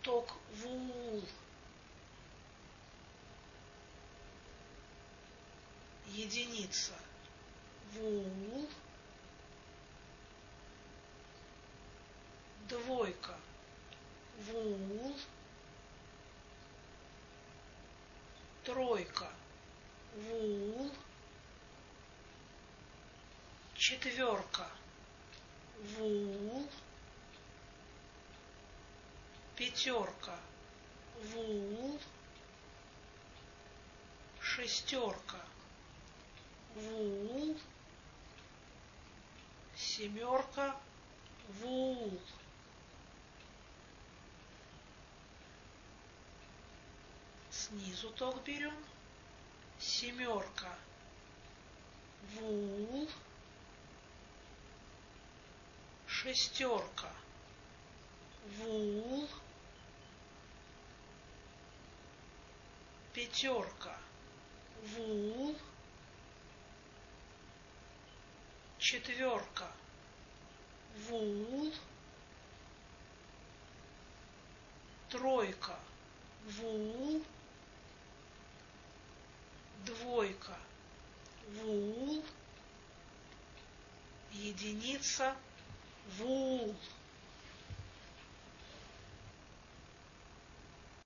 Токвул. Единица. Вул. Двойка. Вул. Тройка. Вул. Четверка. Вул. Пятерка. Вул. Шестерка. Вул. Семерка. Вул. Снизу ток берем. Семерка. Вул. Шестерка. Вул. Пятерка. Вул. Четверка. Вул. Тройка. Вул. Двойка. Вул. Единица. Вул.